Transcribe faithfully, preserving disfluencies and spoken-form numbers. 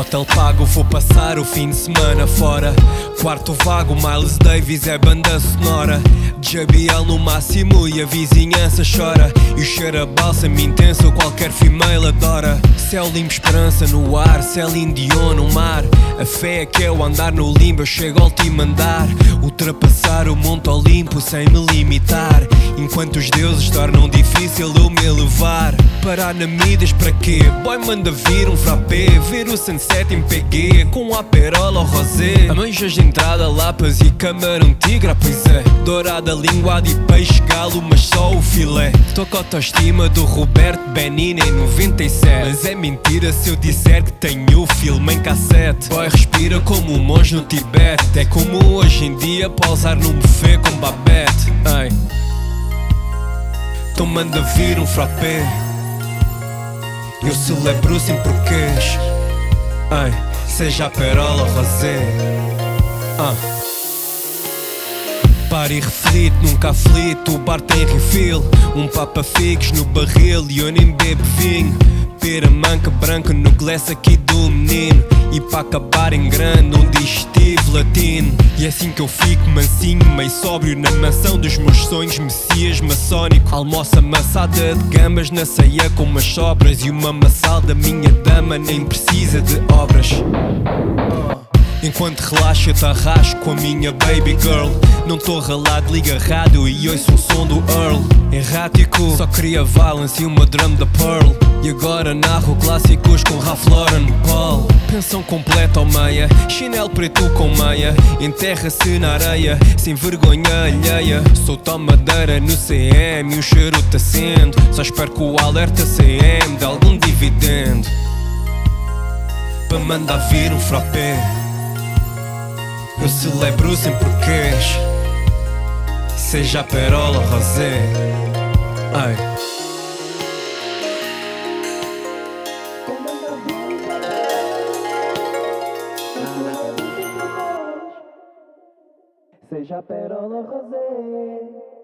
Hotel pago, vou passar o fim de semana fora. Quarto vago, Miles Davis é banda sonora. J B L no máximo e a vizinhança chora. E o cheiro a bálsamo intenso qualquer female adora. Céu limpo, esperança no ar, Celine Dion no mar. A fé é que eu andar no limbo, eu chego ao último andar. Ultrapassar o Monte Olimpo sem me limitar. Enquanto os deuses tornam difícil eu me elevar. Parar na Midas para quê? Boy, manda vir um frappé. Ver o sunset em P G com aperol ou rosé. Amanjas de entrada, lapas e camarão tigra, pois é. Dourada, linguada e peixe galo, mas só o filé. Toca a autoestima do Roberto Benini em noventa e sete. Mas é mentira se eu disser que tenho o filme em cassete. Boy, respira como um monge no Tibete. É como hoje em dia pausar num buffet com babette. Ei, então manda vir um frappé. Eu celebro sem porquês. Ei, seja aperol ou rosé. Ah. Para e reflito, nunca aflito, o bar tem refill. Um papa figos no barril e eu nem bebo vinho. Pera manca branca no glass aqui do menino. E para acabar em grande um digestivo latino. E é assim que eu fico mansinho, meio sóbrio na mansão dos meus sonhos, messias maçónico. Almoço amassada de gambas na ceia com umas sobras. E uma maçal da minha dama nem precisa de obras. Enquanto relaxo eu te arrasco com a minha baby girl. Não tô ralado, liga rádio e ouço o som do Earl. Errático, só queria Valence e uma drum da Pearl. E agora narro clássicos com Ralph Lauren e Paul. Pensão completa ao meia, chinelo preto com meia. Enterra-se na areia, sem vergonha alheia. Sou tomadeira no C M e o cheiro tá acende. Só espero que o alerta C M de algum dividendo para mandar vir um frappé. Eu celebro sem porquês. Seja aperol ou rosé. Ai. Seja aperol ou rosé.